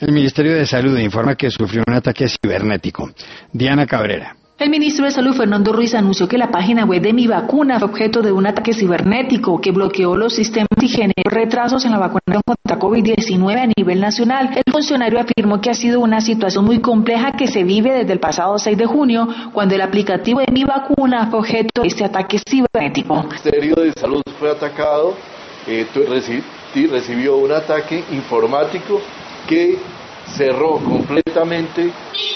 El Ministerio de Salud informa que sufrió un ataque cibernético. Diana Cabrera. El ministro de Salud, Fernando Ruiz, anunció que la página web de Mi Vacuna fue objeto de un ataque cibernético que bloqueó los sistemas y generó retrasos en la vacunación contra COVID-19 a nivel nacional. El funcionario afirmó que ha sido una situación muy compleja que se vive desde el pasado 6 de junio, cuando el aplicativo de Mi Vacuna fue objeto de este ataque cibernético. El Ministerio de Salud fue atacado, recibió un ataque informático que cerró completamente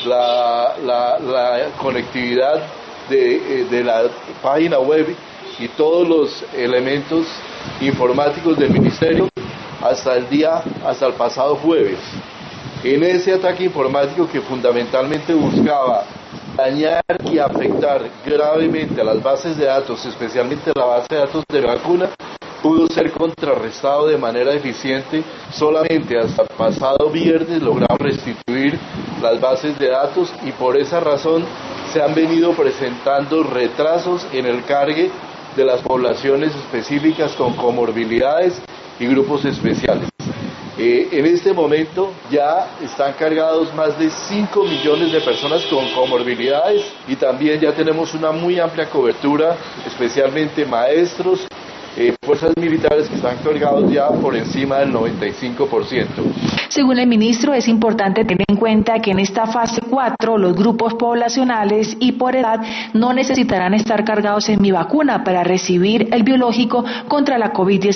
la conectividad de la página web y todos los elementos informáticos del ministerio hasta el pasado jueves. En ese ataque informático, que fundamentalmente buscaba dañar y afectar gravemente a las bases de datos, especialmente la base de datos de vacuna, pudo ser contrarrestado de manera eficiente. Solamente hasta el pasado viernes logramos restituir las bases de datos y por esa razón se han venido presentando retrasos en el cargue de las poblaciones específicas con comorbilidades y grupos especiales. En este momento ya están cargados más de 5 millones de personas con comorbilidades y también ya tenemos una muy amplia cobertura, especialmente maestros, fuerzas militares que están cargados ya por encima del 95%. Según el ministro, es importante tener en cuenta que en esta fase 4 los grupos poblacionales y por edad no necesitarán estar cargados en Mi Vacuna para recibir el biológico contra la COVID-19.